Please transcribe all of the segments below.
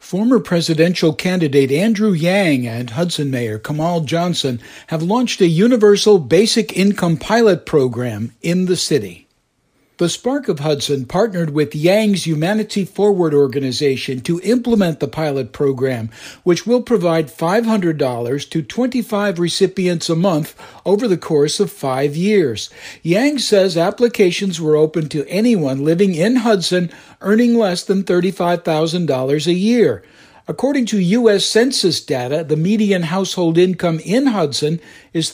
Former presidential candidate Andrew Yang and Hudson Mayor Kamal Johnson have launched a universal basic income pilot program in the city. The Spark of Hudson partnered with Yang's Humanity Forward organization to implement the pilot program, which will provide $500 to 25 recipients a month over the course of 5 years. Yang says applications were open to anyone living in Hudson earning less than $35,000 a year. According to U.S. Census data, the median household income in Hudson is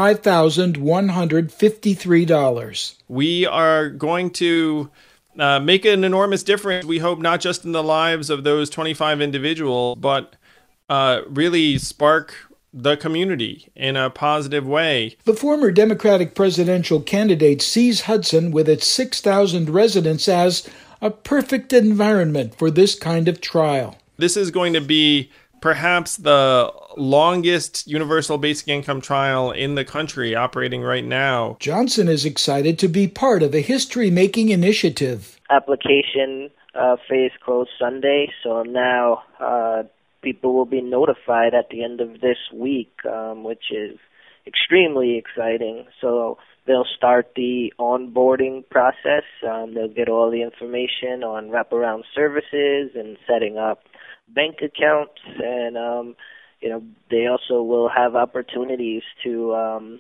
$35,153. We are going to make an enormous difference, we hope, not just in the lives of those 25 individuals, but really spark the community in a positive way. The former Democratic presidential candidate sees Hudson with its 6,000 residents as a perfect environment for this kind of trial. This is going to be perhaps the longest universal basic income trial in the country operating right now. Johnson is excited to be part of a history-making initiative. Application phase closed Sunday, so now people will be notified at the end of this week, which is extremely exciting. So they'll start the onboarding process. They'll get all the information on wraparound services and setting up bank accounts, and they also will have opportunities to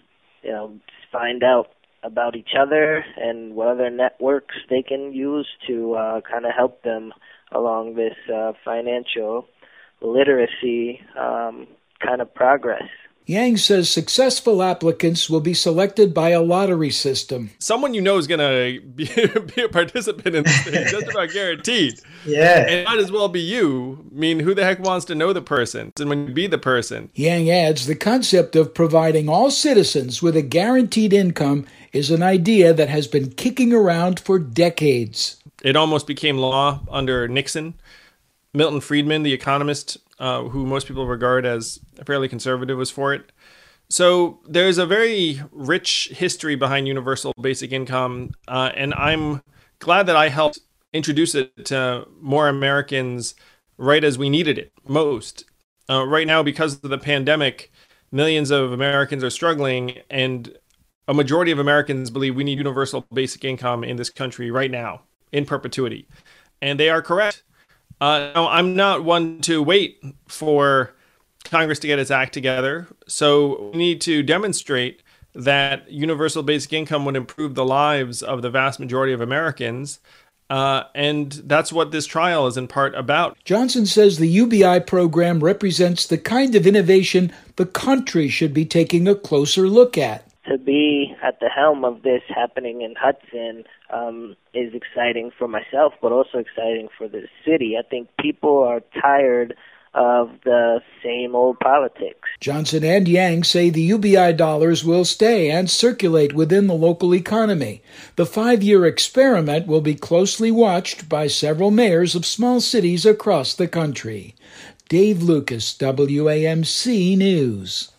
find out about each other and what other networks they can use to kind of help them along this financial literacy kind of progress. Yang says successful applicants will be selected by a lottery system. Someone you know is going to be a participant in this thing, just about guaranteed. Yeah. And it might as well be you. I mean, who the heck wants to know the person and when you be the person? Yang adds the concept of providing all citizens with a guaranteed income is an idea that has been kicking around for decades. It almost became law under Nixon. Milton Friedman, the economist, who most people regard as fairly conservative, was for it. So there's a very rich history behind universal basic income, and I'm glad that I helped introduce it to more Americans right as we needed it most. Right now, because of the pandemic, millions of Americans are struggling, and a majority of Americans believe we need universal basic income in this country right now, in perpetuity. And they are correct. No, I'm not one to wait for Congress to get its act together. So we need to demonstrate that universal basic income would improve the lives of the vast majority of Americans. And that's what this trial is in part about. Johnson says the UBI program represents the kind of innovation the country should be taking a closer look at. To be at the helm of this happening in Hudson is exciting for myself, but also exciting for the city. I think people are tired of the same old politics. Johnson and Yang say the UBI dollars will stay and circulate within the local economy. The 5-year experiment will be closely watched by several mayors of small cities across the country. Dave Lucas, WAMC News.